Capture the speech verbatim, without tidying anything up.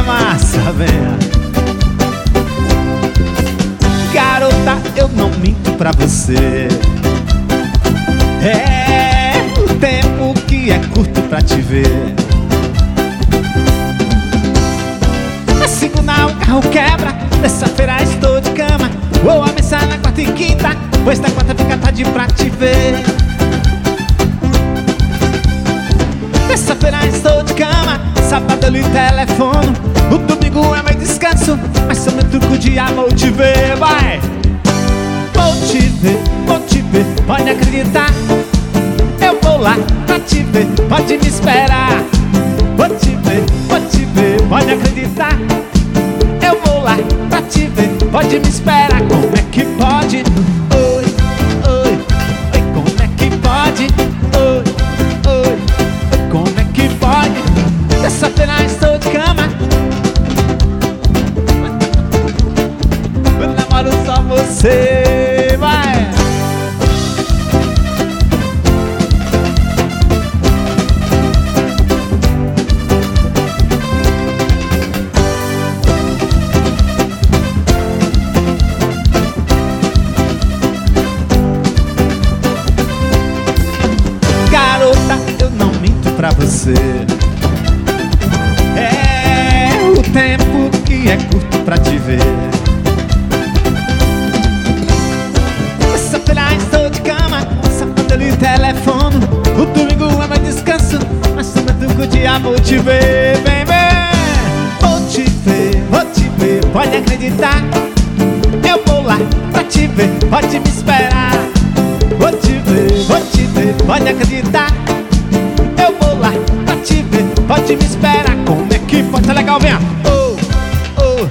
massa, venha. Garota, eu não minto pra você. É o tempo que é curto pra te ver. Na segunda o carro quebra, terça-feira estou de cama. Vou almoçar na quarta e quinta, pois na quarta fica tarde pra te ver. Terça-feira estou de cama, sábado eu lhe telefono. O domingo é meu descanso, mas sou meu truco de amor te ver, vai! Vou te ver, vou te ver, pode acreditar. Eu vou lá pra te ver, pode me esperar. Vou te ver, vou te ver, pode acreditar. Eu vou lá pra te ver, pode me esperar. Como é que pode? Oi, oi, oi, como é que pode? Oi, oi, oi, como é que pode? Terça-feira estou de cama, eu namoro só você, vai! Garota, eu não minto pra você. É o tempo que é curto pra te ver. Terça-feira estou de cama, sábado eu lhe telefono. O domingo é meu descanso, mas sou meu truco de amor te ver, vem, vem. Vou te ver, vou te ver, pode acreditar. Eu vou lá pra te ver, pode me esperar. Vou te ver, vou te ver, pode acreditar. Eu vou lá pra te ver, pode me esperar.